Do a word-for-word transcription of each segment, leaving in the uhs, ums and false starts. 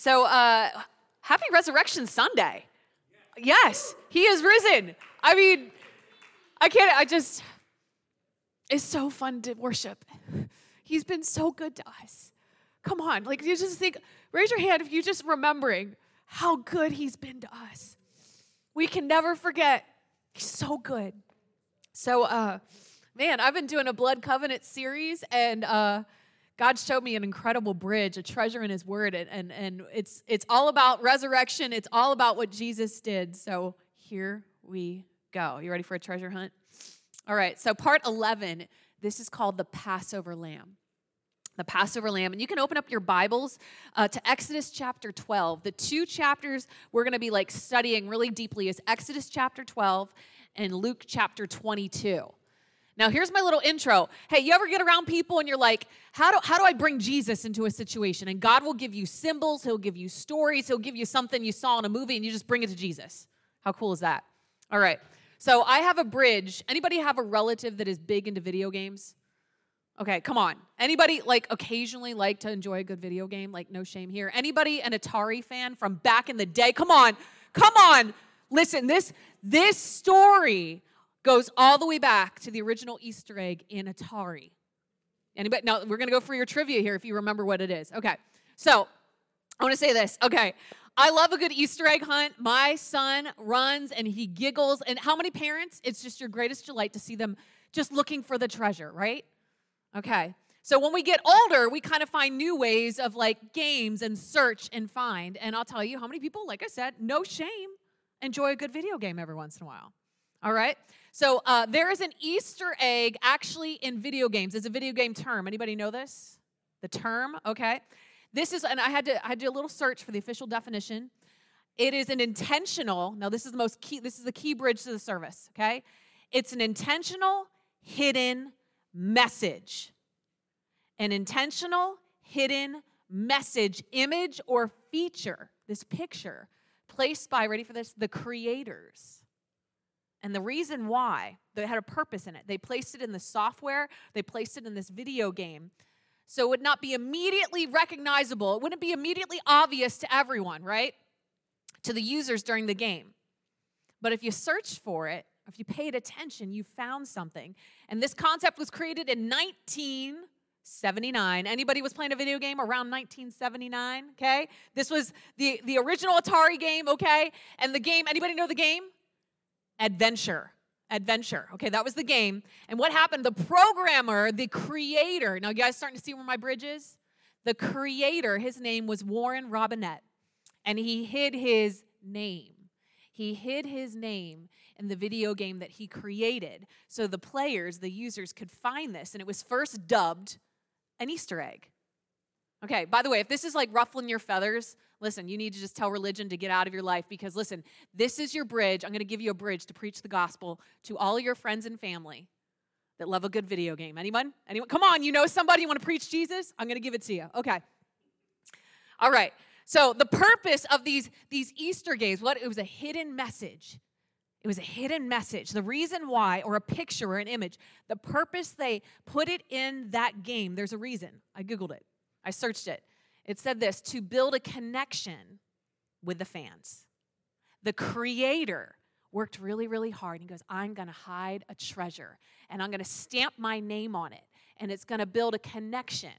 So, uh, happy Resurrection Sunday. Yes, he is risen. I mean, I can't, I just, it's so fun to worship. He's been so good to us. Come on, like you just think, raise your hand if you're just remembering how good he's been to us. We can never forget. He's so good. So, uh, man, I've been doing a Blood Covenant series, and uh, God showed me an incredible bridge, a treasure in his word, and, and, and it's, it's all about resurrection. It's all about what Jesus did. So here we go. You ready for a treasure hunt? All right, so part eleven, this is called the Passover Lamb. The Passover Lamb. And you can open up your Bibles uh, to Exodus chapter twelve. The two chapters we're going to be like studying really deeply is Exodus chapter twelve and Luke chapter twenty-two. Now, here's my little intro. Hey, you ever get around people and you're like, how do, how do I bring Jesus into a situation? And God will give you symbols. He'll give you stories. He'll give you something you saw in a movie, and you just bring it to Jesus. How cool is that? All right. So I have a bridge. Anybody have a relative that is big into video games? Okay, come on. Anybody, like, occasionally like to enjoy a good video game? Like, no shame here. Anybody an Atari fan from back in the day? Come on. Come on. Listen, this, this story goes all the way back to the original Easter egg in Atari. Anybody? Now, we're going to go for your trivia here if you remember what it is. Okay, so I want to say this. Okay, I love a good Easter egg hunt. My son runs and he giggles. And how many parents? It's just your greatest delight to see them just looking for the treasure, right? Okay, so when we get older, we kind of find new ways of like games and search and find. And I'll tell you how many people, like I said, no shame, enjoy a good video game every once in a while. All right, so uh, there is an Easter egg actually in video games. It's a video game term. Anybody know this? The term, okay. This is, and I had to I had to do a little search for the official definition. It is an intentional, now this is the most key, this is the key bridge to the service, okay? It's an intentional, hidden message. An intentional, hidden message, image, or feature, this picture, placed by, ready for this, the creators. And the reason why, they had a purpose in it. They placed it in the software. They placed it in this video game. So it would not be immediately recognizable. It wouldn't be immediately obvious to everyone, right? To the users during the game. But if you searched for it, if you paid attention, you found something. And this concept was created in nineteen seventy-nine. Anybody was playing a video game around nineteen seventy-nine, okay? This was the, the original Atari game, okay? And the game, anybody know the game? Adventure. Adventure. Okay, that was the game. And what happened? The programmer, the creator, now you guys starting to see where my bridge is? The creator, his name was Warren Robinett, and he hid his name. He hid his name in the video game that he created so the players, the users, could find this, and it was first dubbed an Easter egg. Okay, by the way, if this is like ruffling your feathers, listen, you need to just tell religion to get out of your life because, listen, this is your bridge. I'm going to give you a bridge to preach the gospel to all your friends and family that love a good video game. Anyone? Anyone? Come on, you know somebody you want to preach Jesus? I'm going to give it to you. Okay. All right. So the purpose of these, these Easter games, what? It was a hidden message. It was a hidden message. The reason why, or a picture or an image, the purpose they put it in that game, there's a reason. I Googled it. I searched it. It said this, to build a connection with the fans. The creator worked really, really hard. He goes, I'm going to hide a treasure, and I'm going to stamp my name on it, and it's going to build a connection.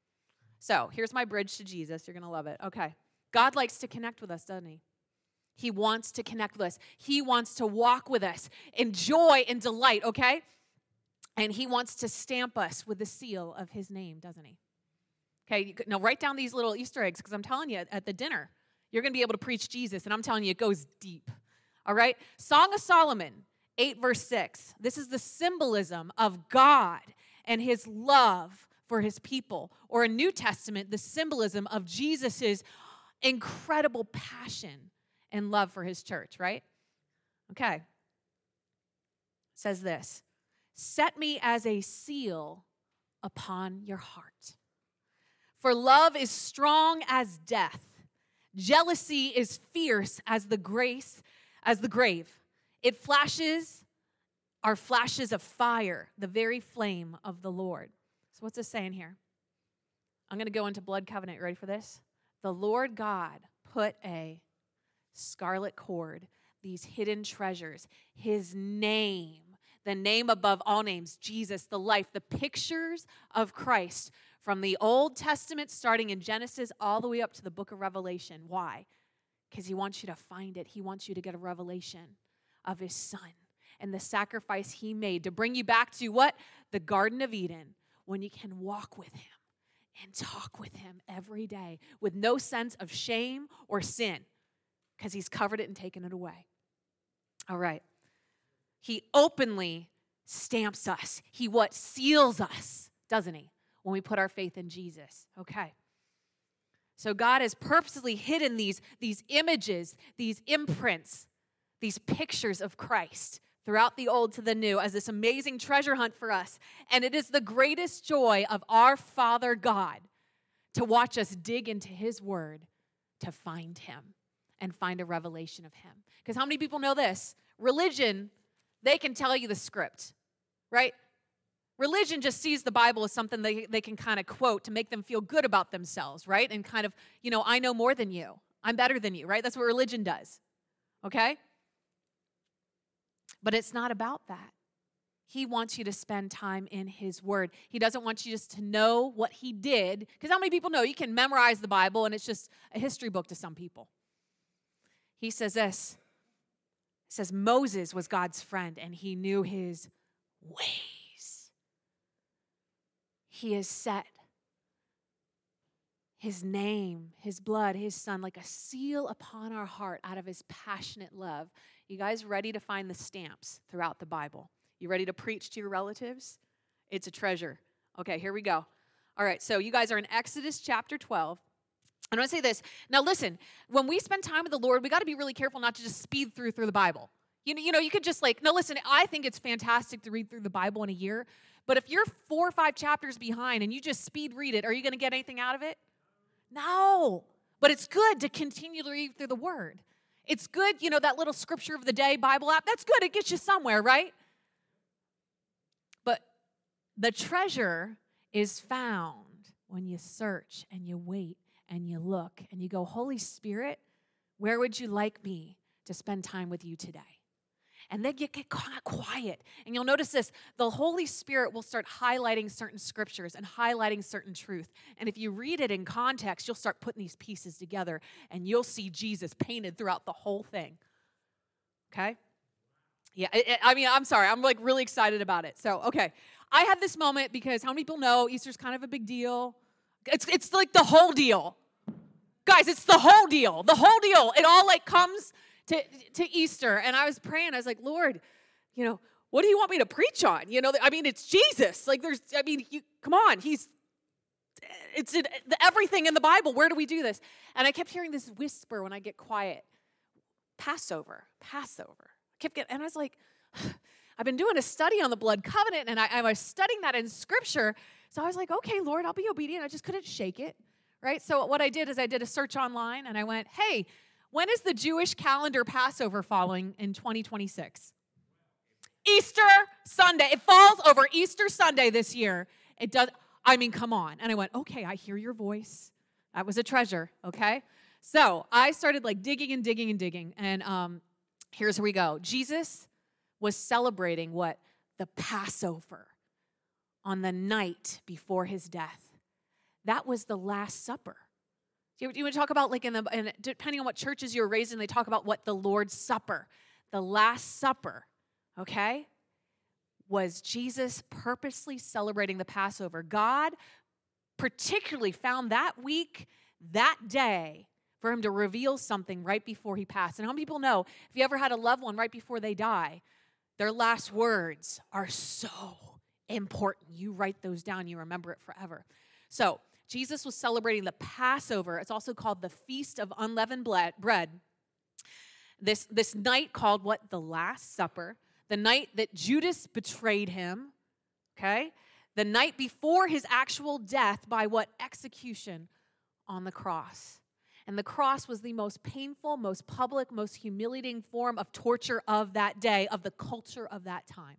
So here's my bridge to Jesus. You're going to love it. Okay. God likes to connect with us, doesn't he? He wants to connect with us. He wants to walk with us in joy and delight, okay? And he wants to stamp us with the seal of his name, doesn't he? Okay, now write down these little Easter eggs because I'm telling you, at the dinner, you're going to be able to preach Jesus, and I'm telling you, it goes deep. All right? Song of Solomon, eight verse six. This is the symbolism of God and his love for his people. Or in New Testament, the symbolism of Jesus' incredible passion and love for his church, right? Okay. It says this, set me as a seal upon your heart. For love is strong as death. Jealousy is fierce as the grace, as the grave. It flashes, are flashes of fire, the very flame of the Lord. So what's this saying here? I'm going to go into blood covenant. You ready for this? the Lord God put a scarlet cord, these hidden treasures, his name, the name above all names, Jesus, the life, the pictures of Christ from the Old Testament, starting in Genesis, all the way up to the book of Revelation. Why? Because he wants you to find it. He wants you to get a revelation of his son and the sacrifice he made to bring you back to what? The Garden of Eden, when you can walk with him and talk with him every day with no sense of shame or sin because he's covered it and taken it away. All right. He openly stamps us. He what? Seals us, doesn't he? When we put our faith in Jesus. Okay. So God has purposely hidden these, these images, these imprints, these pictures of Christ throughout the old to the new as this amazing treasure hunt for us. And it is the greatest joy of our Father God to watch us dig into his word to find him and find a revelation of him. Because how many people know this? Religion, they can tell you the script, right? Religion just sees the Bible as something they, they can kind of quote to make them feel good about themselves, right? And kind of, you know, I know more than you. I'm better than you, right? That's what religion does, okay? But it's not about that. He wants you to spend time in his word. He doesn't want you just to know what he did. Because how many people know you can memorize the Bible and it's just a history book to some people? He says this. He says Moses was God's friend and he knew his ways. He has set his name, his blood, his son, like a seal upon our heart out of his passionate love. You guys ready to find the stamps throughout the Bible? You ready to preach to your relatives? It's a treasure. Okay, here we go. All right, so you guys are in Exodus chapter twelve. I want to say this. Now listen, when we spend time with the Lord, we got to be really careful not to just speed through through the Bible. You know, you know, you could just like, no, listen, I think it's fantastic to read through the Bible in a year, but if you're four or five chapters behind and you just speed read it, are you going to get anything out of it? No, but it's good to continue to read through the Word. It's good, you know, that little scripture of the day Bible app, that's good. It gets you somewhere, right? But the treasure is found when you search and you wait and you look and you go, Holy Spirit, where would you like me to spend time with you today? And then you get kind of quiet. And you'll notice this, the Holy Spirit will start highlighting certain scriptures and highlighting certain truth. And if you read it in context, you'll start putting these pieces together and you'll see Jesus painted throughout the whole thing. Okay? Yeah, it, it, I mean, I'm sorry. I'm like really excited about it. So, okay. I had this moment because how many people know Easter's kind of a big deal? It's, it's like the whole deal. Guys, it's the whole deal. The whole deal. It all like comes to, to Easter. And I was praying. I was like, Lord, you know, what do you want me to preach on? You know, I mean, it's Jesus. Like there's, I mean, you, come on. He's, it's in, everything in the Bible. Where do we do this? And I kept hearing this whisper when I get quiet. Passover, Passover. I kept getting, and I was like, I've been doing a study on the blood covenant, and I, I was studying that in Scripture. So I was like, okay, Lord, I'll be obedient. I just couldn't shake it, right? So what I did is I did a search online, and I went, hey, when is the Jewish calendar Passover falling in twenty twenty-six? Easter Sunday. It falls over Easter Sunday this year. It does. I mean, come on. And I went, okay, I hear your voice. That was a treasure, okay? So I started like digging and digging and digging, and um, here's where we go. Jesus was celebrating what? The Passover on the night before his death. That was the Last Supper. You, you want to talk about like in the, in, depending on what churches you're raised in, they talk about what the Lord's Supper, the Last Supper, okay, was Jesus purposely celebrating the Passover. God particularly found that week, that day, for him to reveal something right before he passed. And how many people know, if you ever had a loved one right before they die, their last words are so important. You write those down, you remember it forever. So Jesus was celebrating the Passover. It's also called the Feast of Unleavened Bread. This, this night called what? The Last Supper. The night that Judas betrayed him, okay? The night before his actual death by what? Execution on the cross. And the cross was the most painful, most public, most humiliating form of torture of that day, of the culture of that time.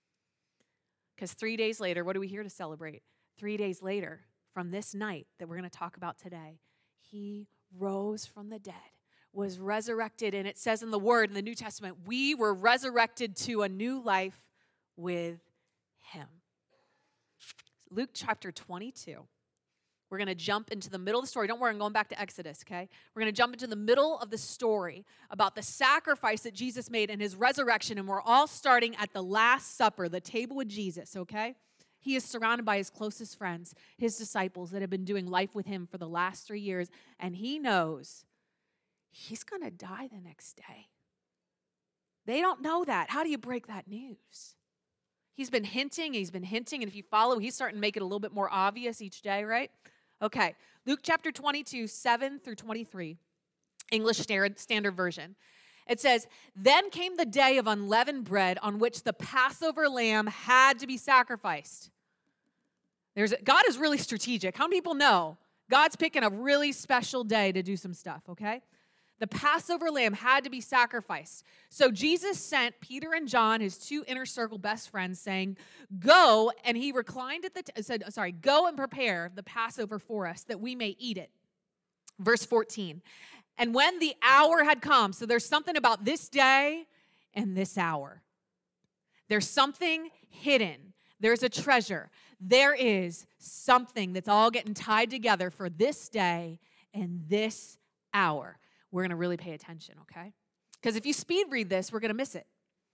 Because three days later, what are we here to celebrate? Three days later, from this night that we're going to talk about today, he rose from the dead, was resurrected, and it says in the Word in the New Testament, we were resurrected to a new life with him. Luke chapter twenty-two. We're going to jump into the middle of the story. Don't worry, I'm going back to Exodus, okay? We're going to jump into the middle of the story about the sacrifice that Jesus made and his resurrection, and we're all starting at the Last Supper, the table with Jesus, okay? He is surrounded by his closest friends, his disciples that have been doing life with him for the last three years, and he knows he's going to die the next day. They don't know that. How do you break that news? He's been hinting, he's been hinting, and if you follow, he's starting to make it a little bit more obvious each day, right? Okay, Luke chapter twenty-two, seven through twenty-three, English Standard Version. It says, then came the day of unleavened bread on which the Passover lamb had to be sacrificed. There's a, God is really strategic. How many people know God's picking a really special day to do some stuff, okay? The Passover lamb had to be sacrificed. So Jesus sent Peter and John, his two inner circle best friends, saying, go, and he reclined at the, t- said, sorry, go and prepare the Passover for us that we may eat it. Verse fourteen, and when the hour had come, so there's something about this day and this hour. There's something hidden. There's a treasure. There is something that's all getting tied together for this day and this hour. We're going to really pay attention, okay? Because if you speed read this, we're going to miss it.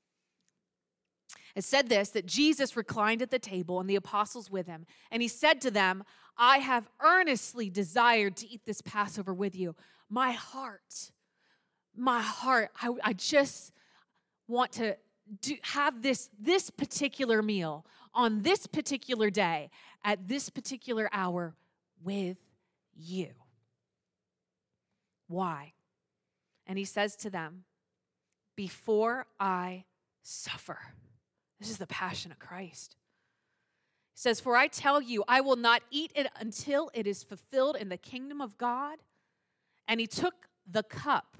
It said this, that Jesus reclined at the table and the apostles with him. And he said to them, I have earnestly desired to eat this Passover with you. My heart, my heart, I, I just want to do, have this, this particular meal on this particular day at this particular hour with you. Why? And he says to them, before I suffer. This is the passion of Christ. He says, for I tell you, I will not eat it until it is fulfilled in the kingdom of God. And he took the cup.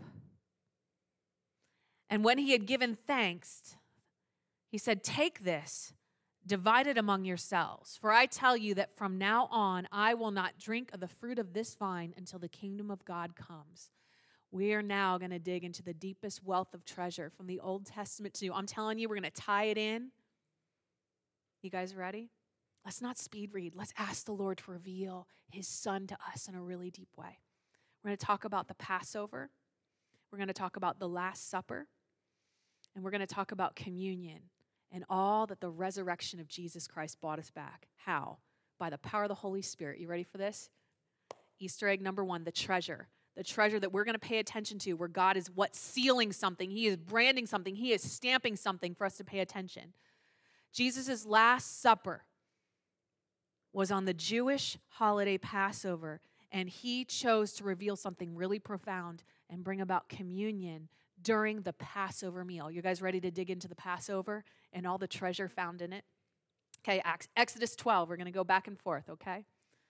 And when he had given thanks, he said, take this, divide it among yourselves. For I tell you that from now on, I will not drink of the fruit of this vine until the kingdom of God comes. We are now going to dig into the deepest wealth of treasure from the Old Testament to New. I'm telling you, we're going to tie it in. You guys ready? Let's not speed read. Let's ask the Lord to reveal his son to us in a really deep way. We're going to talk about the Passover. We're going to talk about the Last Supper. And we're going to talk about communion and all that the resurrection of Jesus Christ brought us back. How? By the power of the Holy Spirit. You ready for this? Easter egg number one, the treasure. The treasure that we're going to pay attention to, where God is what? Sealing something. He is branding something. He is stamping something for us to pay attention. Jesus' Last Supper was on the Jewish holiday Passover, and he chose to reveal something really profound and bring about communion during the Passover meal. You guys ready to dig into the Passover and all the treasure found in it? Okay, Exodus twelve. We're going to go back and forth, okay?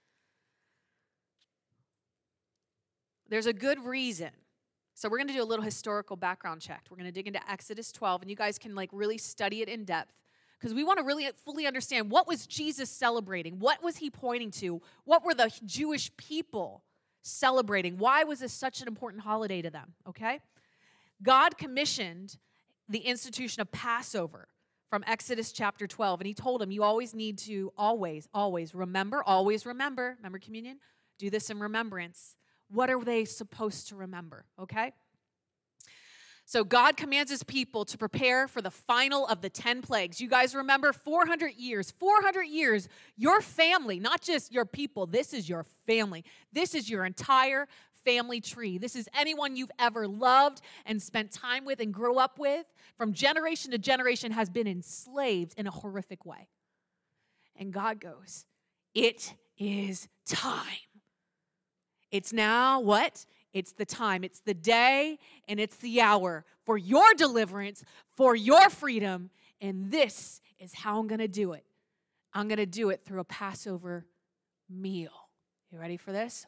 There's a good reason. So we're going to do a little historical background check. We're going to dig into Exodus twelve, and you guys can like really study it in depth because we want to really fully understand what was Jesus celebrating? What was he pointing to? What were the Jewish people celebrating? Why was this such an important holiday to them, okay? God commissioned the institution of Passover from Exodus chapter twelve, and he told them, you always need to always, always remember, always remember, remember communion? Do this in remembrance. What are they supposed to remember, okay? So God commands his people to prepare for the final of the ten plagues. You guys remember four hundred years, four hundred years, your family, not just your people, this is your family. This is your entire family tree. This is anyone you've ever loved and spent time with and grew up with, from generation to generation, has been enslaved in a horrific way. And God goes, it is time. It's now what? It's the time. It's the day and it's the hour for your deliverance, for your freedom. And this is how I'm going to do it. I'm going to do it through a Passover meal. You ready for this?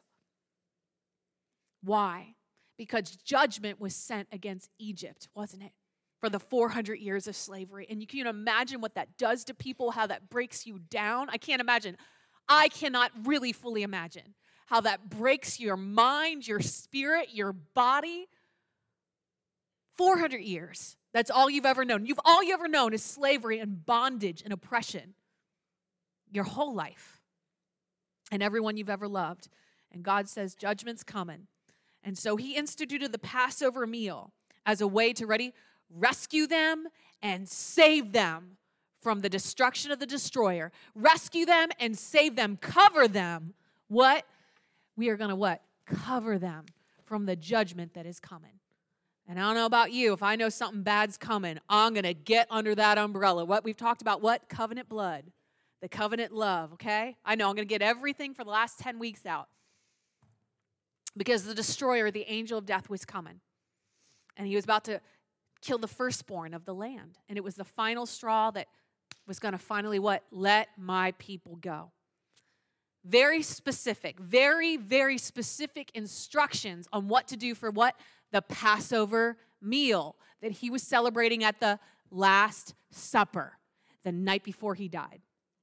Why? Because judgment was sent against Egypt, wasn't it? For the four hundred years of slavery. And you can imagine what that does to people, how that breaks you down. I can't imagine. I cannot really fully imagine how that breaks your mind, your spirit, your body. four hundred years. That's all you've ever known. You've all you ever known is slavery and bondage and oppression. Your whole life. And everyone you've ever loved. And God says judgment's coming. And so he instituted the Passover meal as a way to, ready, rescue them and save them from the destruction of the destroyer. Rescue them and save them. Cover them. What? We are going to what? Cover them from the judgment that is coming. And I don't know about you. If I know something bad's coming, I'm going to get under that umbrella. What we've talked about, what? Covenant blood. The covenant love, okay? I know I'm going to get everything for the last ten weeks out. Because the destroyer, the angel of death, was coming. And he was about to kill the firstborn of the land. And it was the final straw that was going to finally what? Let my people go. Very specific, very, very specific instructions on what to do for what? The Passover meal that he was celebrating at the Last Supper, the night before he died.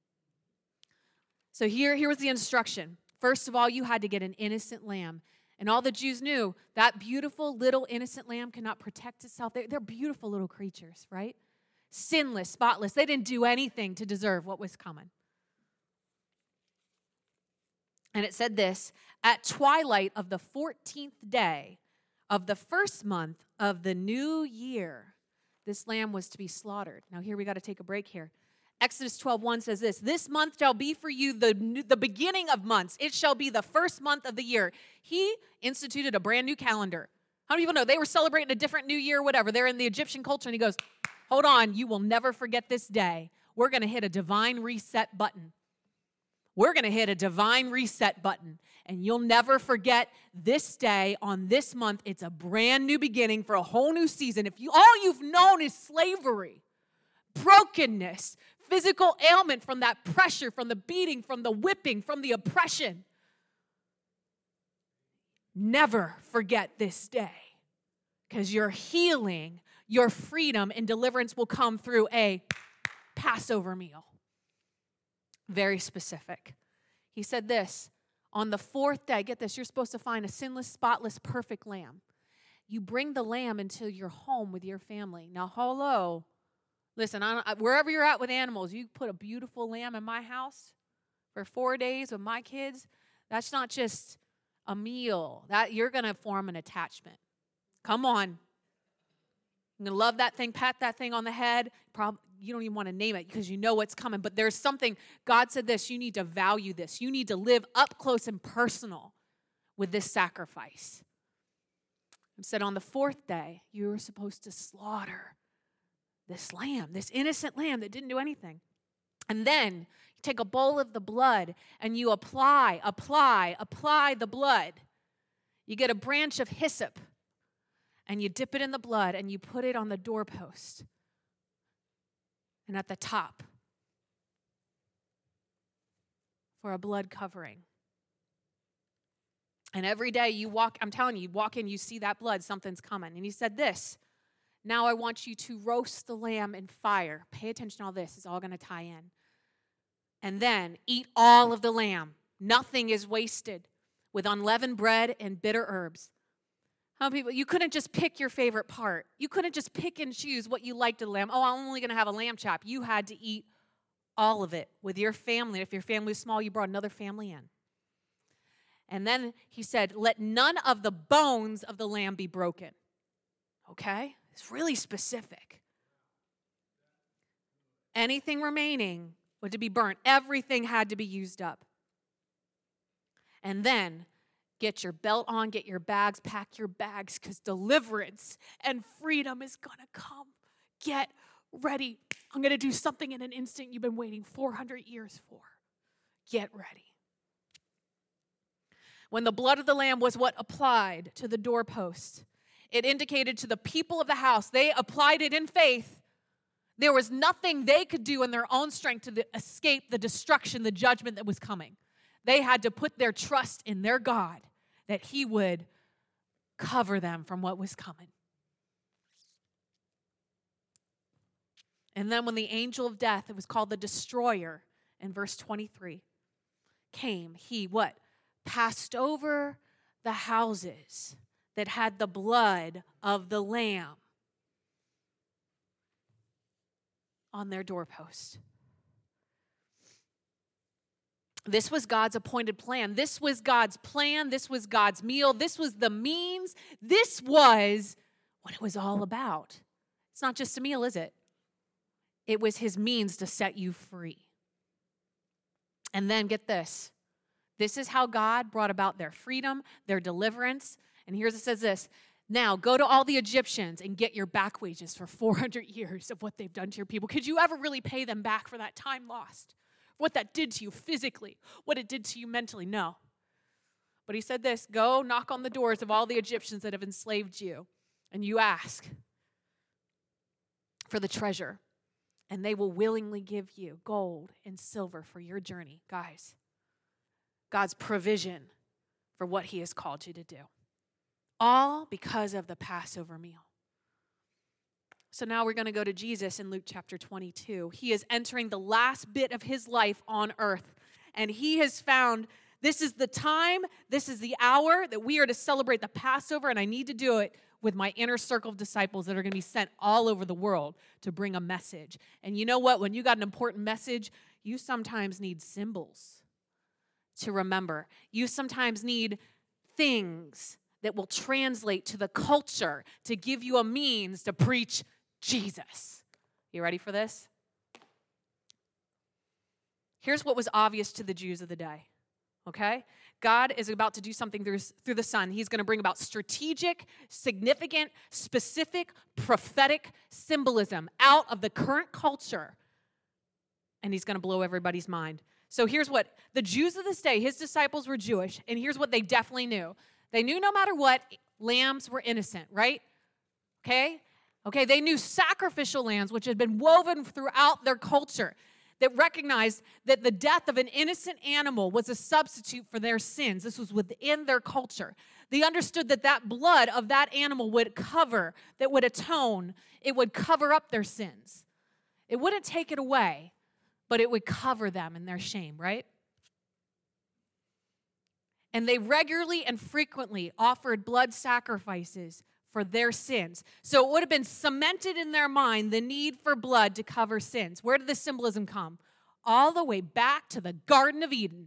So here, here was the instruction. First of all, you had to get an innocent lamb. And all the Jews knew that beautiful little innocent lamb cannot protect itself. They're, they're beautiful little creatures, right? Sinless, spotless. They didn't do anything to deserve what was coming. And it said this, at twilight of the fourteenth day of the first month of the new year, this lamb was to be slaughtered. Now here we got to take a break here. Exodus twelve one says this, this month shall be for you the, the beginning of months. It shall be the first month of the year. He instituted a brand new calendar. How many people know they were celebrating a different new year, whatever. They're in the Egyptian culture, and he goes, hold on, you will never forget this day. We're going to hit a divine reset button. We're going to hit a divine reset button, and you'll never forget this day on this month. It's a brand new beginning for a whole new season. If you all you've known is slavery, brokenness, physical ailment from that pressure, from the beating, from the whipping, from the oppression, never forget this day, because your healing, your freedom, and deliverance will come through a Passover meal. Very specific. He said this, on the fourth day, get this, you're supposed to find a sinless, spotless, perfect lamb. You bring the lamb into your home with your family. Now, hello, listen, I don't, wherever you're at with animals, you put a beautiful lamb in my house for four days with my kids, that's not just a meal. That you're going to form an attachment. Come on. I'm going to love that thing, pat that thing on the head. Probably, you don't even want to name it because you know what's coming. But there's something, God said this, you need to value this. You need to live up close and personal with this sacrifice. It said on the fourth day, you were supposed to slaughter this lamb, this innocent lamb that didn't do anything. And then you take a bowl of the blood and you apply, apply, apply the blood. You get a branch of hyssop and you dip it in the blood and you put it on the doorpost and at the top for a blood covering. And every day you walk, I'm telling you, you walk in, you see that blood, something's coming. And he said this, now I want you to roast the lamb in fire. Pay attention to all this. It's all going to tie in. And then eat all of the lamb. Nothing is wasted with unleavened bread and bitter herbs. How many people, you couldn't just pick your favorite part. You couldn't just pick and choose what you liked of the lamb. Oh, I'm only going to have a lamb chop. You had to eat all of it with your family. If your family was small, you brought another family in. And then he said, let none of the bones of the lamb be broken. Okay? It's really specific. Anything remaining was to be burnt. Everything had to be used up. And then get your belt on, get your bags, pack your bags, because deliverance and freedom is going to come. Get ready. I'm going to do something in an instant you've been waiting four hundred years for. Get ready. When the blood of the lamb was what applied to the doorpost, it indicated to the people of the house, they applied it in faith. There was nothing they could do in their own strength to the, escape the destruction, the judgment that was coming. They had to put their trust in their God that he would cover them from what was coming. And then when the angel of death, it was called the destroyer in verse twenty-three, came, he what? passed over the houses that had the blood of the Lamb on their doorpost. This was God's appointed plan. This was God's plan. This was God's meal. This was the means. This was what it was all about. It's not just a meal, is it? It was his means to set you free. And then get this. This is how God brought about their freedom, their deliverance. And here's it says this. Now, go to all the Egyptians and get your back wages for four hundred years of what they've done to your people. Could you ever really pay them back for that time lost? What that did to you physically, what it did to you mentally? No. But he said this, go knock on the doors of all the Egyptians that have enslaved you, and you ask for the treasure, and they will willingly give you gold and silver for your journey. Guys, God's provision for what he has called you to do. All because of the Passover meal. So now we're going to go to Jesus in Luke chapter twenty-two. He is entering the last bit of his life on earth. And he has found this is the time, this is the hour that we are to celebrate the Passover. And I need to do it with my inner circle of disciples that are going to be sent all over the world to bring a message. And you know what? When you got an important message, you sometimes need symbols to remember. You sometimes need things that will translate to the culture to give you a means to preach Jesus. You ready for this? Here's what was obvious to the Jews of the day, okay? God is about to do something through, through the Son. He's going to bring about strategic, significant, specific, prophetic symbolism out of the current culture, and he's going to blow everybody's mind. So here's what the Jews of this day, his disciples were Jewish, and here's what they definitely knew. They knew no matter what, lambs were innocent, right? Okay? Okay, they knew sacrificial lambs, which had been woven throughout their culture, that recognized that the death of an innocent animal was a substitute for their sins. This was within their culture. They understood that that blood of that animal would cover, that would atone, it would cover up their sins. It wouldn't take it away, but it would cover them in their shame, right? And they regularly and frequently offered blood sacrifices for their sins. So it would have been cemented in their mind the need for blood to cover sins. Where did the symbolism come? All the way back to the Garden of Eden.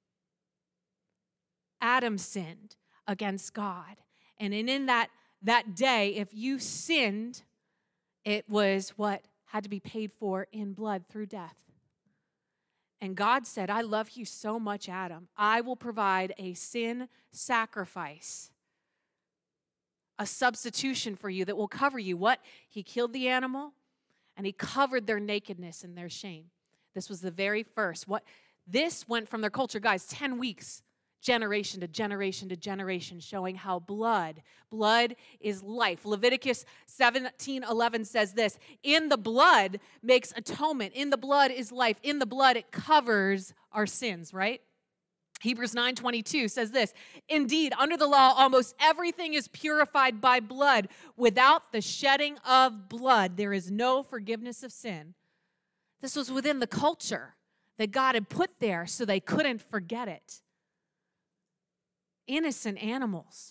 Adam sinned against God. And in, in that, that day, if you sinned, it was what had to be paid for in blood through death. And God said, I love you so much, Adam. I will provide a sin sacrifice, a substitution for you that will cover you. What? He killed the animal, and he covered their nakedness and their shame. This was the very first. What? This went from their culture, guys, ten weeks, generation to generation to generation, showing how blood, blood is life. Leviticus seventeen eleven says this, in the blood makes atonement. In the blood is life. In the blood, it covers our sins, right? Hebrews nine twenty-two says this, indeed, under the law, almost everything is purified by blood. Without the shedding of blood, there is no forgiveness of sin. This was within the culture that God had put there so they couldn't forget it. Innocent animals.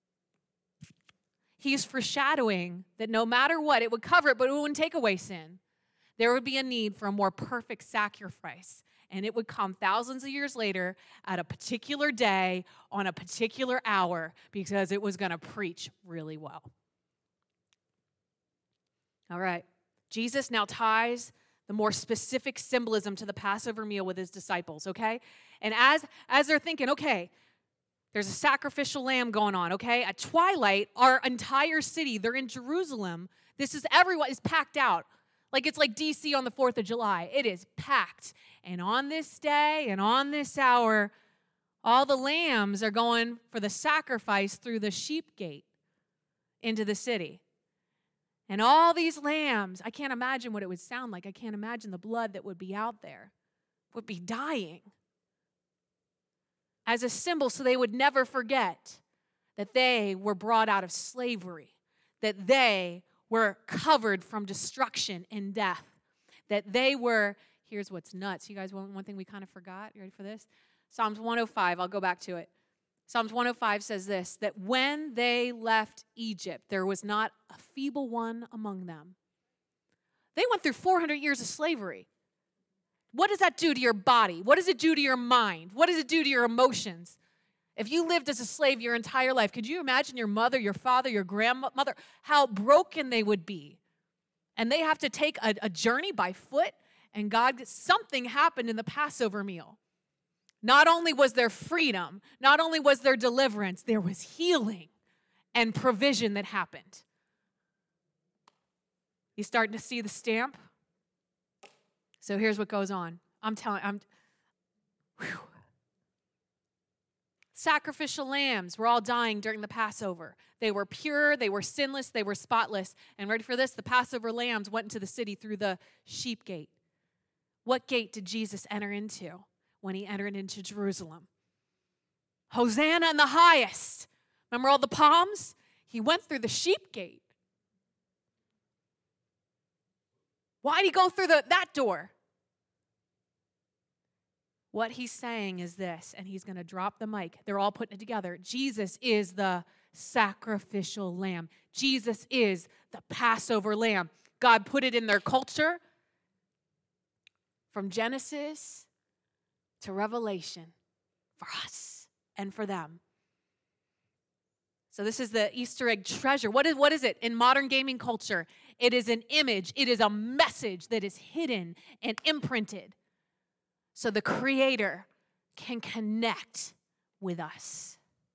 He's foreshadowing that no matter what, it would cover it, but it wouldn't take away sin. There would be a need for a more perfect sacrifice. And it would come thousands of years later at a particular day on a particular hour because it was going to preach really well. All right. Jesus now ties the more specific symbolism to the Passover meal with his disciples, okay? And as, as they're thinking, okay, there's a sacrificial lamb going on, okay? At twilight, our entire city, they're in Jerusalem. This is, everyone is packed out. Like it's like D C on the fourth of July. It is packed. And on this day and on this hour, all the lambs are going for the sacrifice through the sheep gate into the city. And all these lambs, I can't imagine what it would sound like. I can't imagine the blood that would be out there, would be dying as a symbol so they would never forget that they were brought out of slavery, that they were covered from destruction and death, that they were, here's what's nuts. You guys, one, one thing we kind of forgot. You ready for this? Psalms one oh five, I'll go back to it. Psalms one oh five says this, that when they left Egypt, there was not a feeble one among them. They went through four hundred years of slavery. What does that do to your body? What does it do to your mind? What does it do to your emotions? If you lived as a slave your entire life, could you imagine your mother, your father, your grandmother, how broken they would be? And they have to take a, a journey by foot, and God, something happened in the Passover meal. Not only was there freedom, not only was there deliverance, there was healing and provision that happened. You starting to see the stamp? So here's what goes on. I'm telling, I'm, whew. Sacrificial lambs were all dying during the Passover. They were pure, they were sinless, they were spotless. And ready for this? The Passover lambs went into the city through the sheep gate. What gate did Jesus enter into when he entered into Jerusalem? Hosanna in the highest. Remember all the palms? He went through the sheep gate. Why did he go through the, that door? What he's saying is this, and he's going to drop the mic. They're all putting it together. Jesus is the sacrificial lamb. Jesus is the Passover lamb. God put it in their culture from Genesis to Revelation for us and for them. So this is the Easter egg treasure. What is, what is it in modern gaming culture? It is an image. It is a message that is hidden and imprinted so the Creator can connect with us.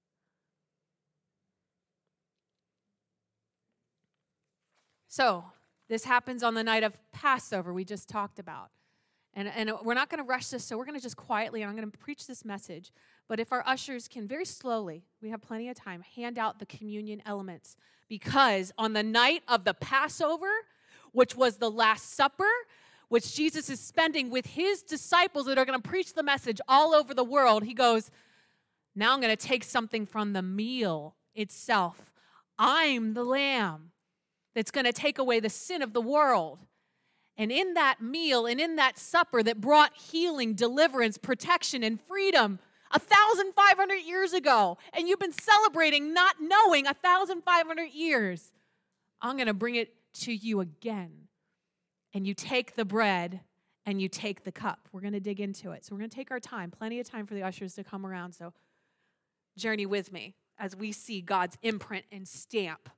So this happens on the night of Passover we just talked about. And, and we're not going to rush this, so we're going to just quietly, and I'm going to preach this message. But if our ushers can very slowly, we have plenty of time, hand out the communion elements. Because on the night of the Passover, which was the Last Supper, which Jesus is spending with his disciples that are going to preach the message all over the world, he goes, now I'm going to take something from the meal itself. I'm the lamb that's going to take away the sin of the world. And in that meal and in that supper that brought healing, deliverance, protection, and freedom one thousand five hundred years ago, and you've been celebrating not knowing one thousand five hundred years, I'm going to bring it to you again. And you take the bread and you take the cup. We're going to dig into it. So we're going to take our time, plenty of time for the ushers to come around. So journey with me as we see God's imprint and stamp.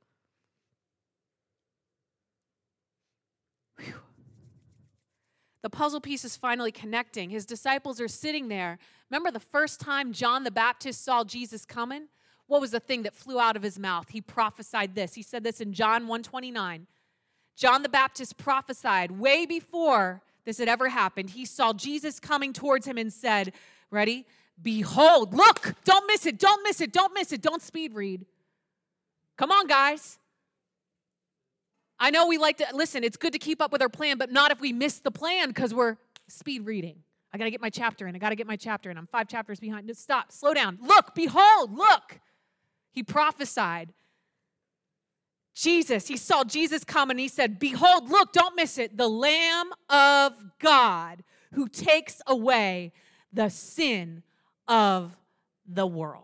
Whew. The puzzle piece is finally connecting. His disciples are sitting there. Remember the first time John the Baptist saw Jesus coming? What was the thing that flew out of his mouth? He prophesied this. He said this in John one twenty-nine. John the Baptist prophesied way before this had ever happened. He saw Jesus coming towards him and said, ready? Behold, look, don't miss it, don't miss it, don't miss it, don't speed read. Come on, guys. I know we like to, listen, it's good to keep up with our plan, but not if we miss the plan because we're speed reading. I got to get my chapter in. I got to get my chapter in. I'm five chapters behind. Just stop. Slow down. Look, behold, look. He prophesied. Jesus, he saw Jesus come and he said, behold, look, don't miss it. The Lamb of God who takes away the sin of the world.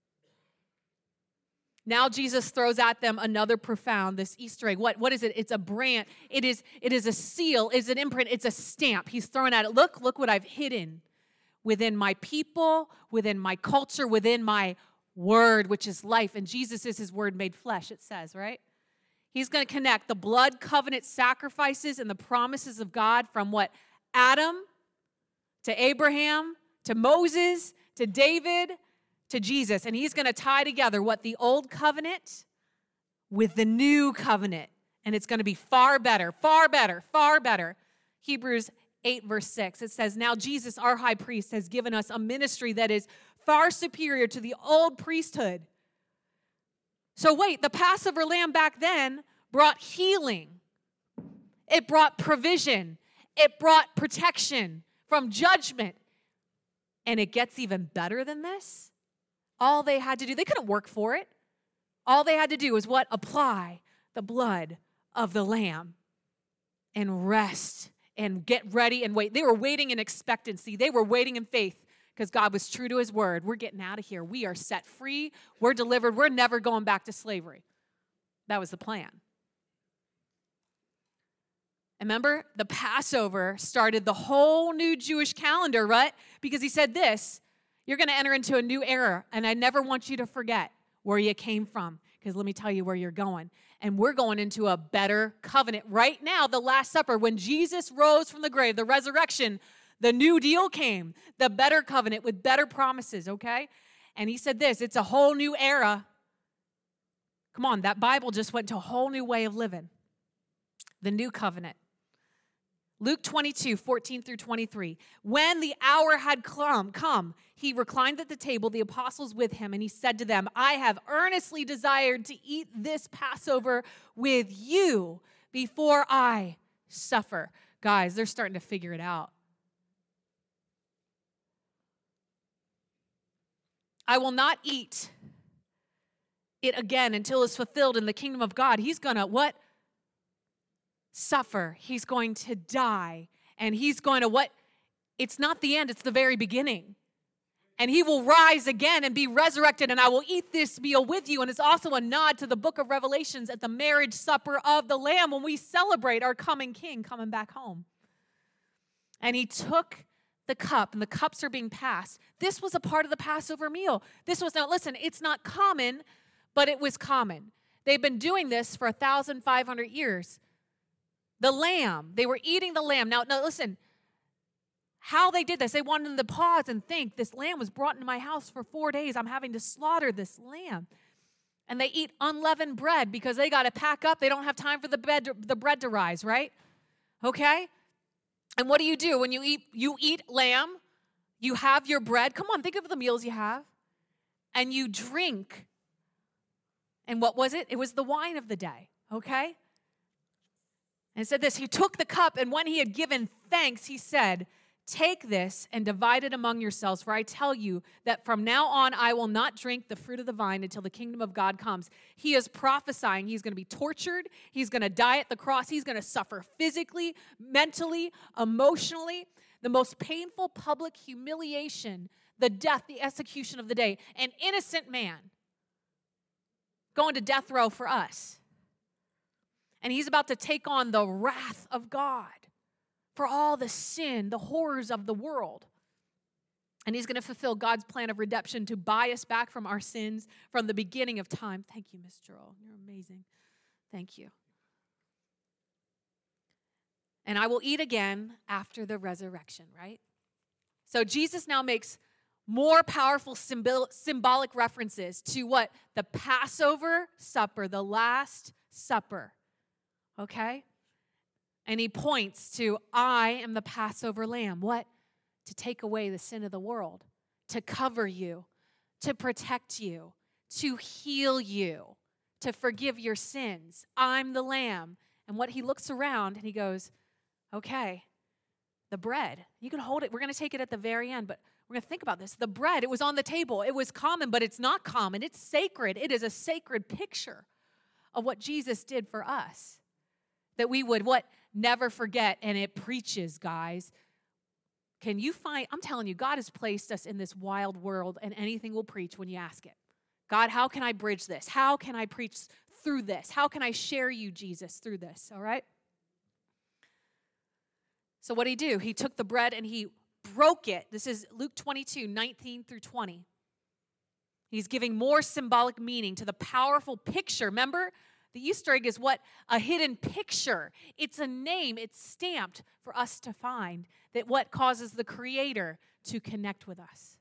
Now Jesus throws at them another profound, this Easter egg. What, what is it? It's a brand. It is, it is a seal. It's an imprint. It's a stamp. He's throwing at it. Look, look what I've hidden within my people, within my culture, within my word, which is life. And Jesus is his word made flesh, it says, right? He's going to connect the blood covenant sacrifices and the promises of God from what? Adam to Abraham to Moses to David to Jesus. And he's going to tie together what the old covenant with the new covenant. And it's going to be far better, far better, far better. Hebrews eight verse six, it says, now Jesus, our high priest, has given us a ministry that is far superior to the old priesthood. So wait, the Passover lamb back then brought healing. It brought provision. It brought protection from judgment. And it gets even better than this. All they had to do, they couldn't work for it. All they had to do was what? Apply the blood of the lamb and rest and get ready and wait. They were waiting in expectancy. They were waiting in faith. because God was true to his word. We're getting out of here. We are set free. We're delivered. We're never going back to slavery. That was the plan. And remember, the Passover started the whole new Jewish calendar, right? Because he said this, you're going to enter into a new era, and I never want you to forget where you came from, because let me tell you where you're going. And we're going into a better covenant. Right now, the Last Supper, when Jesus rose from the grave, the resurrection, the new deal came, the better covenant with better promises, okay? And he said this, it's a whole new era. Come on, that Bible just went to a whole new way of living. The new covenant. Luke twenty-two, fourteen through twenty-three. When the hour had come, come, he reclined at the table, the apostles with him, and he said to them, I have earnestly desired to eat this Passover with you before I suffer. Guys, they're starting to figure it out. I will not eat it again until it's fulfilled in the kingdom of God. He's going to what? Suffer. He's going to die. And he's going to what? It's not the end, it's the very beginning. And he will rise again and be resurrected, and I will eat this meal with you. And it's also a nod to the book of Revelations at the marriage supper of the Lamb when we celebrate our coming King coming back home. And he took the cup, and the cups are being passed. This was a part of the Passover meal. This was not, listen, it's not common, but it was common. They've been doing this for one thousand five hundred years. The lamb, they were eating the lamb. Now, now listen, how they did this, they wanted them to pause and think, this lamb was brought into my house for four days. I'm having to slaughter this lamb. And they eat unleavened bread because they got to pack up. They don't have time for the bread, the bread to rise, right? Okay? And what do you do when you eat? You eat lamb, you have your bread. Come on, think of the meals you have. And you drink. And what was it? It was the wine of the day, okay? And it said this, he took the cup, and when he had given thanks, he said, take this and divide it among yourselves, for I tell you that from now on I will not drink the fruit of the vine until the kingdom of God comes. He is prophesying he's going to be tortured. He's going to die at the cross. He's going to suffer physically, mentally, emotionally. The most painful public humiliation, the death, the execution of the day. An innocent man going to death row for us. And he's about to take on the wrath of God for all the sin, the horrors of the world. And he's going to fulfill God's plan of redemption to buy us back from our sins from the beginning of time. Thank you, Miss Joel. You're amazing. Thank you. And I will eat again after the resurrection, right? So Jesus now makes more powerful symbol, symbolic references to what? The Passover supper, the Last Supper. Okay? And he points to, I am the Passover lamb. What? To take away the sin of the world, to cover you, to protect you, to heal you, to forgive your sins. I'm the lamb. And what he looks around and he goes, okay, the bread, you can hold it. We're going to take it at the very end, but we're going to think about this. The bread, it was on the table. It was common, but it's not common. It's sacred. It is a sacred picture of what Jesus did for us. That we would, what? Never forget. And it preaches, guys. Can you find, I'm telling you, God has placed us in this wild world, and anything will preach when you ask it. God, how can I bridge this? How can I preach through this? How can I share you, Jesus, through this? All right? So what did he do? He took the bread and he broke it. This is Luke twenty-two, nineteen through twenty. He's giving more symbolic meaning to the powerful picture. Remember? The Easter egg is what? A hidden picture. It's a name. It's stamped for us to find that what causes the Creator to connect with us.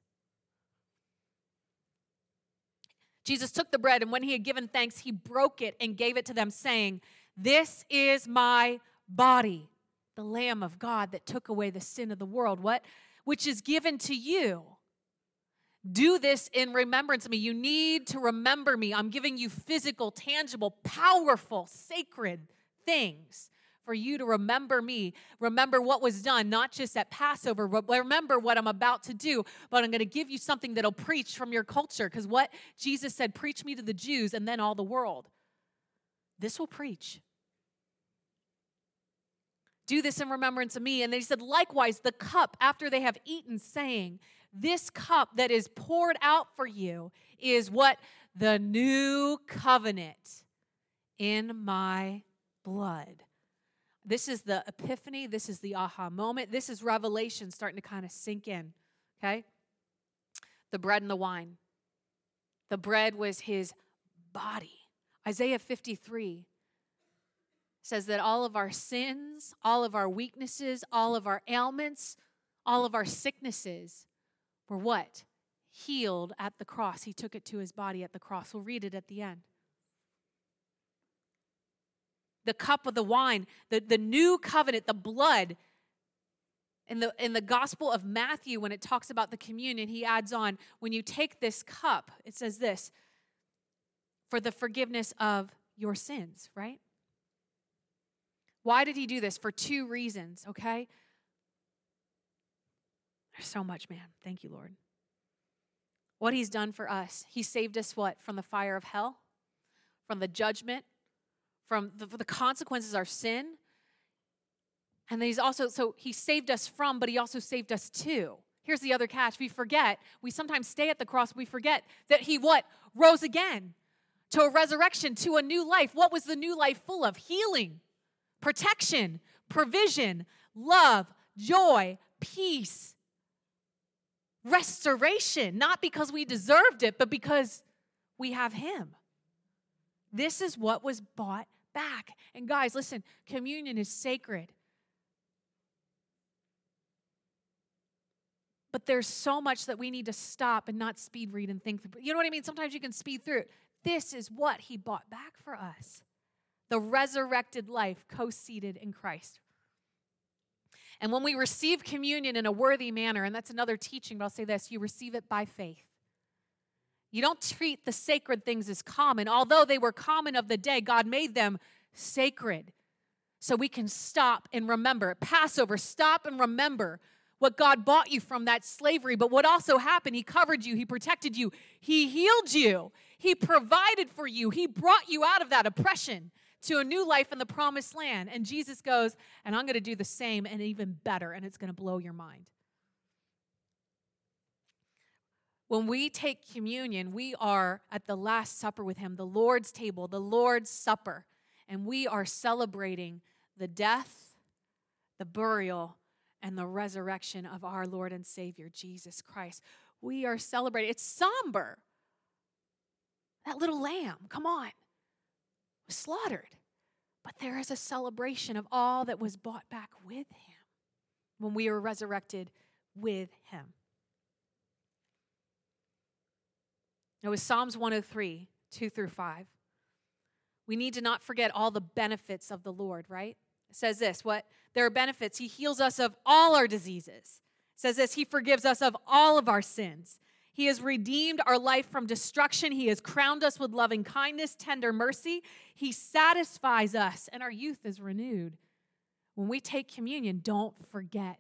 Jesus took the bread, and when he had given thanks, he broke it and gave it to them, saying, this is my body, the Lamb of God that took away the sin of the world. What? Which is given to you. Do this in remembrance of me. You need to remember me. I'm giving you physical, tangible, powerful, sacred things for you to remember me. Remember what was done, not just at Passover, but remember what I'm about to do. But I'm going to give you something that'll preach from your culture. Because what Jesus said, preach me to the Jews and then all the world. This will preach. Do this in remembrance of me. And then he said, likewise, the cup after they have eaten, saying, This cup that is poured out for you is what? The new covenant in my blood. This is the epiphany. This is the aha moment. This is revelation starting to kind of sink in, okay? The bread and the wine. The bread was his body. Isaiah fifty-three says that all of our sins, all of our weaknesses, all of our ailments, all of our sicknesses were what? Healed at the cross. He took it to his body at the cross. We'll read it at the end. The cup of the wine, the, the new covenant, the blood. In the, in the Gospel of Matthew, when it talks about the communion, he adds on, when you take this cup, it says this, for the forgiveness of your sins, right? Why did he do this? For two reasons, okay? There's so much, man. Thank you, Lord. What he's done for us. He saved us what? From the fire of hell, from the judgment, from the, the consequences of our sin. And then he's also, so he saved us from, but he also saved us to. Here's the other catch. We forget, we sometimes stay at the cross, we forget that he what? Rose again to a resurrection, to a new life. What was the new life full of? Healing, protection, provision, love, joy, peace, restoration. Not because we deserved it, but because we have him. This is what was bought back. And guys, listen, communion is sacred. But there's so much that we need to stop and not speed read and think. You know what I mean? Sometimes you can speed through it. This is what he bought back for us. The resurrected life co-seated in Christ. And when we receive communion in a worthy manner, and that's another teaching, but I'll say this, you receive it by faith. You don't treat the sacred things as common. Although they were common of the day, God made them sacred. So we can stop and remember. Passover, stop and remember what God bought you from that slavery. But what also happened, he covered you, he protected you, he healed you, he provided for you, he brought you out of that oppression to a new life in the promised land. And Jesus goes, and I'm going to do the same and even better, and it's going to blow your mind. When we take communion, we are at the Last Supper with him, the Lord's table, the Lord's Supper. And we are celebrating the death, the burial, and the resurrection of our Lord and Savior, Jesus Christ. We are celebrating. It's somber. That little lamb, come on, was slaughtered. But there is a celebration of all that was bought back with him when we were resurrected with him. It was Psalms one oh three, two through five. We need to not forget all the benefits of the Lord, right? It says this, what? There are benefits. He heals us of all our diseases. It says this, he forgives us of all of our sins. He has redeemed our life from destruction. He has crowned us with loving kindness, tender mercy. He satisfies us, and our youth is renewed. When we take communion, don't forget.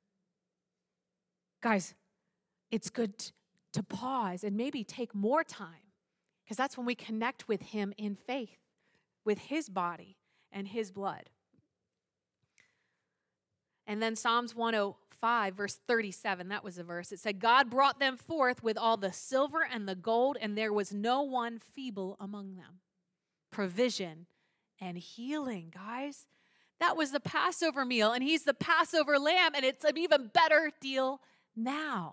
Guys, it's good to to pause and maybe take more time, because that's when we connect with him in faith, with his body and his blood. And then Psalms one oh five, verse thirty-seven, that was a verse. It said, God brought them forth with all the silver and the gold, and there was no one feeble among them. Provision and healing, guys. That was the Passover meal, and he's the Passover lamb, and it's an even better deal now.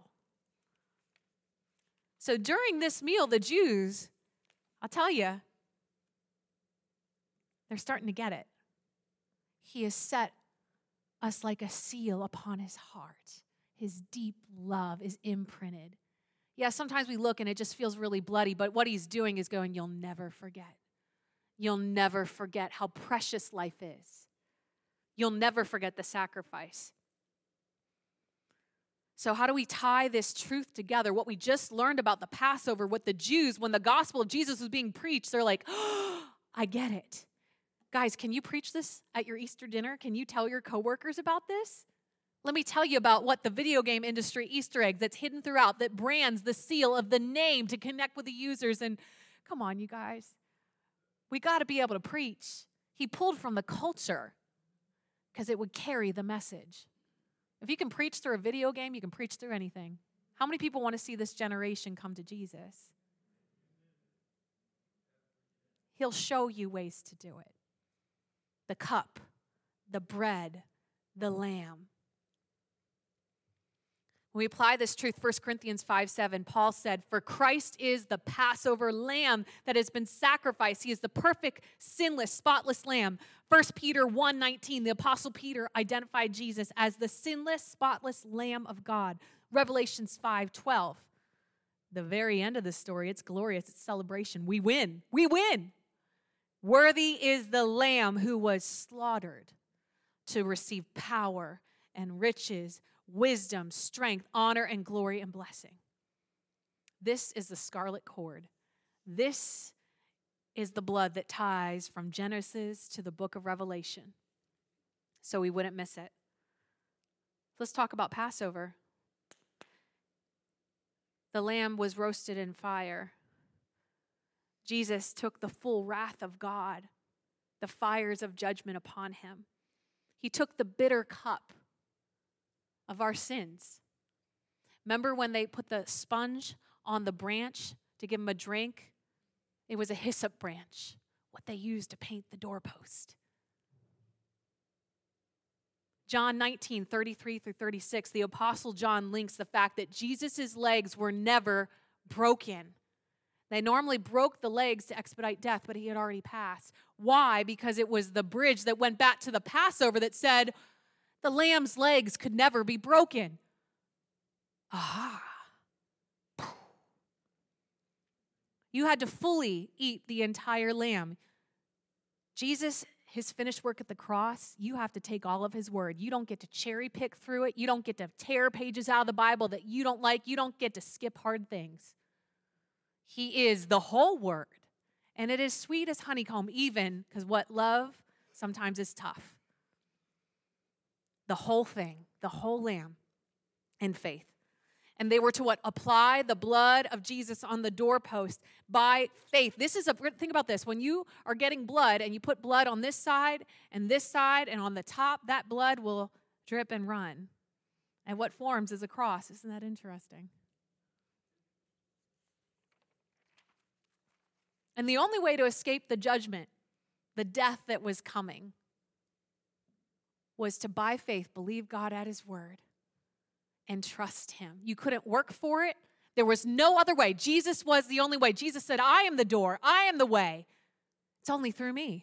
So during this meal, the Jews, I'll tell you, they're starting to get it. He has set us like a seal upon his heart. His deep love is imprinted. Yeah, sometimes we look and it just feels really bloody, but what he's doing is going, you'll never forget. You'll never forget how precious life is. You'll never forget the sacrifice. So how do we tie this truth together? What we just learned about the Passover with the Jews, when the gospel of Jesus was being preached, they're like, oh, I get it. Guys, can you preach this at your Easter dinner? Can you tell your coworkers about this? Let me tell you about what the video game industry Easter egg that's hidden throughout, that brands the seal of the name to connect with the users. And come on, you guys. We got to be able to preach. He pulled from the culture because it would carry the message. If you can preach through a video game, you can preach through anything. How many people want to see this generation come to Jesus? He'll show you ways to do it. The cup, the bread, the lamb. When we apply this truth, First Corinthians five seven, Paul said, "For Christ is the Passover lamb that has been sacrificed. He is the perfect, sinless, spotless lamb." First Peter one nineteen, the Apostle Peter identified Jesus as the sinless, spotless Lamb of God. Revelations five twelve, the very end of the story, it's glorious, it's celebration. We win, we win. Worthy is the Lamb who was slaughtered to receive power and riches, wisdom, strength, honor, and glory and blessing. This is the scarlet cord. This is the blood that ties from Genesis to the book of Revelation, so we wouldn't miss it. Let's talk about Passover. The lamb was roasted in fire. Jesus took the full wrath of God, the fires of judgment upon him. He took the bitter cup of our sins. Remember when they put the sponge on the branch to give him a drink? It was a hyssop branch, what they used to paint the doorpost. John nineteen, thirty-three through thirty-six, the Apostle John links the fact that Jesus' legs were never broken. They normally broke the legs to expedite death, but he had already passed. Why? Because it was the bridge that went back to the Passover that said the lamb's legs could never be broken. Aha. You had to fully eat the entire lamb. Jesus, his finished work at the cross, you have to take all of his word. You don't get to cherry pick through it. You don't get to tear pages out of the Bible that you don't like. You don't get to skip hard things. He is the whole word. And it is sweet as honeycomb, even because what love sometimes is tough. The whole thing, the whole lamb in faith. And they were to what? Apply the blood of Jesus on the doorpost by faith. This is a, think about this. When you are getting blood and you put blood on this side and this side and on the top, that blood will drip and run. And what forms is a cross. Isn't that interesting? And the only way to escape the judgment, the death that was coming, was to, by faith, believe God at his word and trust him. You couldn't work for it. There was no other way. Jesus was the only way. Jesus said, I am the door. I am the way. It's only through me.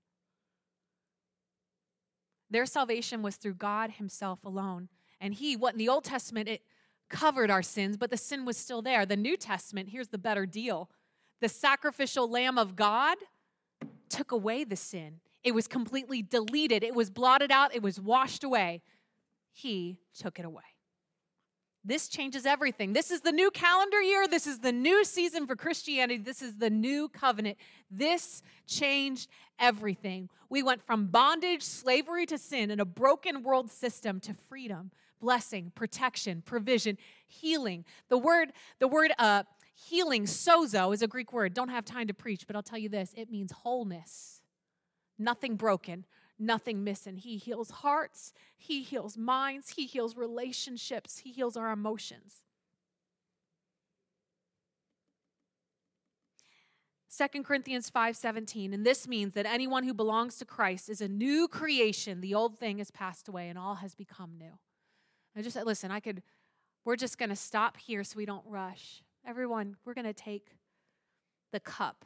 Their salvation was through God himself alone. And he, what in the Old Testament, it covered our sins, but the sin was still there. The New Testament, here's the better deal. The sacrificial Lamb of God took away the sin. It was completely deleted. It was blotted out. It was washed away. He took it away. This changes everything. This is the new calendar year. This is the new season for Christianity. This is the new covenant. This changed everything. We went from bondage, slavery to sin in a broken world system to freedom, blessing, protection, provision, healing. The word, the word uh, healing, sozo, is a Greek word. Don't have time to preach, but I'll tell you this. It means wholeness. Nothing broken. Nothing missing. He heals hearts. He heals minds. He heals relationships. He heals our emotions. Second Corinthians five seventeen, and this means that anyone who belongs to Christ is a new creation. The old thing has passed away and all has become new. I just, listen, I could, we're just going to stop here so we don't rush. Everyone, we're going to take the cup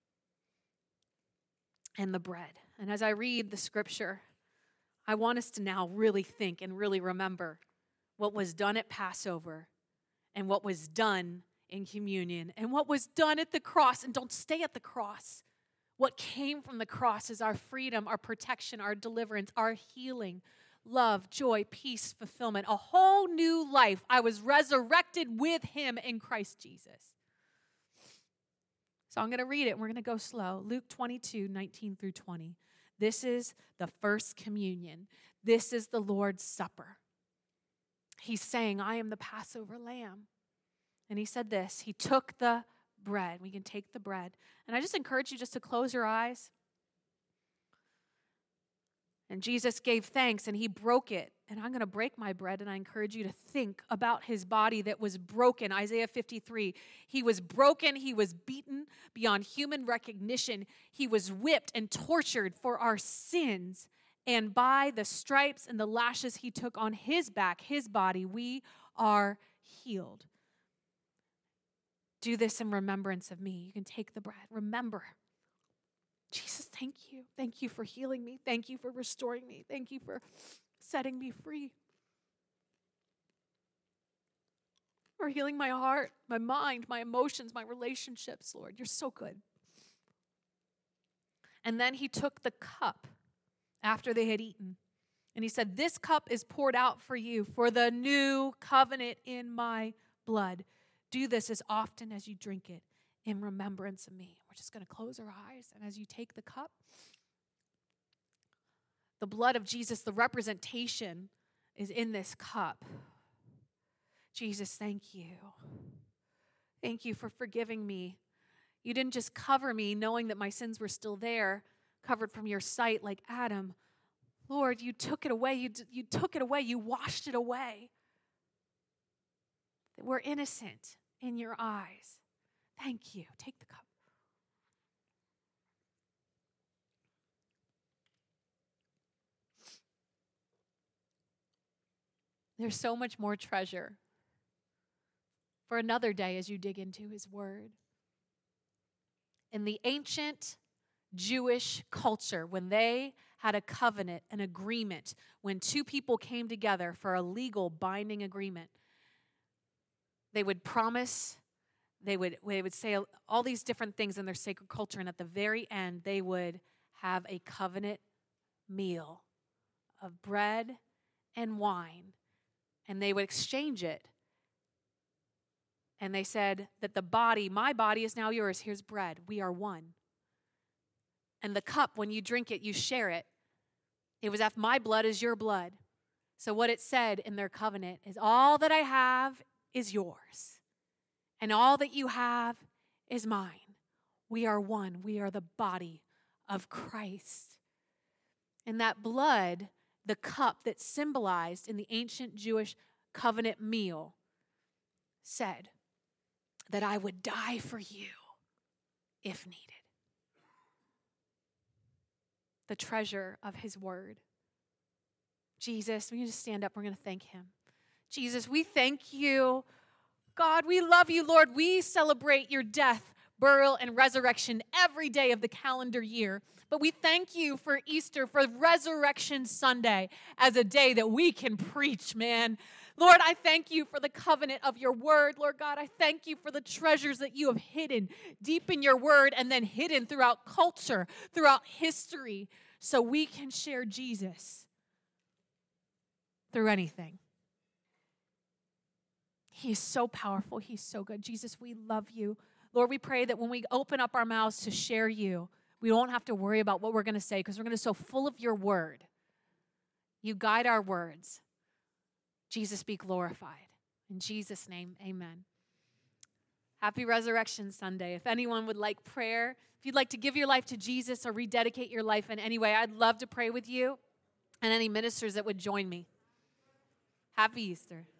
and the bread. And as I read the scripture, I want us to now really think and really remember what was done at Passover and what was done in communion and what was done at the cross. And don't stay at the cross. What came from the cross is our freedom, our protection, our deliverance, our healing, love, joy, peace, fulfillment, a whole new life. I was resurrected with him in Christ Jesus. So I'm going to read it, and we're going to go slow. Luke twenty-two, nineteen through twenty. This is the first communion. This is the Lord's Supper. He's saying, I am the Passover lamb. And he said this. He took the bread. We can take the bread. And I just encourage you just to close your eyes. And Jesus gave thanks, and he broke it. and I'm going to break my bread, and I encourage you to think about his body that was broken. Isaiah fifty-three. He was broken. He was beaten beyond human recognition. He was whipped and tortured for our sins. And by the stripes and the lashes he took on his back, his body, we are healed. Do this in remembrance of me. You can take the bread. Remember. Jesus, thank you. Thank you for healing me. Thank you for restoring me. Thank you for setting me free. For healing my heart, my mind, my emotions, my relationships, Lord. You're so good. And then he took the cup after they had eaten. And he said, this cup is poured out for you for the new covenant in my blood. Do this as often as you drink it in remembrance of me. We're just going to close our eyes. And as you take the cup, the blood of Jesus, the representation is in this cup. Jesus, thank you. Thank you for forgiving me. You didn't just cover me knowing that my sins were still there, covered from your sight like Adam. Lord, you took it away. You, you took it away. You washed it away. That we're innocent in your eyes. Thank you. Take the cup. There's so much more treasure for another day as you dig into his word. In the ancient Jewish culture, when they had a covenant, an agreement, when two people came together for a legal binding agreement, they would promise, they would, they would say all these different things in their sacred culture, and at the very end, they would have a covenant meal of bread and wine, and they would exchange it. And they said that the body, my body is now yours. Here's bread. We are one. And the cup, when you drink it, you share it. It was, if my blood is your blood. So what it said in their covenant is, all that I have is yours. And all that you have is mine. We are one. We are the body of Christ. And that blood, the cup that symbolized in the ancient Jewish covenant meal, said that I would die for you if needed. The treasure of his word. Jesus, we need to stand up. We're going to thank him. Jesus, we thank you. God, we love you, Lord. We celebrate your death, burial, and resurrection every day of the calendar year. But we thank you for Easter, for Resurrection Sunday, as a day that we can preach, man. Lord, I thank you for the covenant of your word. Lord God, I thank you for the treasures that you have hidden deep in your word and then hidden throughout culture, throughout history, so we can share Jesus through anything. He is so powerful. He's so good. Jesus, we love you. Lord, we pray that when we open up our mouths to share you, we won't have to worry about what we're going to say, because we're going to be so full of your word. You guide our words. Jesus, be glorified. In Jesus' name, amen. Happy Resurrection Sunday. If anyone would like prayer, if you'd like to give your life to Jesus or rededicate your life in any way, I'd love to pray with you and any ministers that would join me. Happy Easter.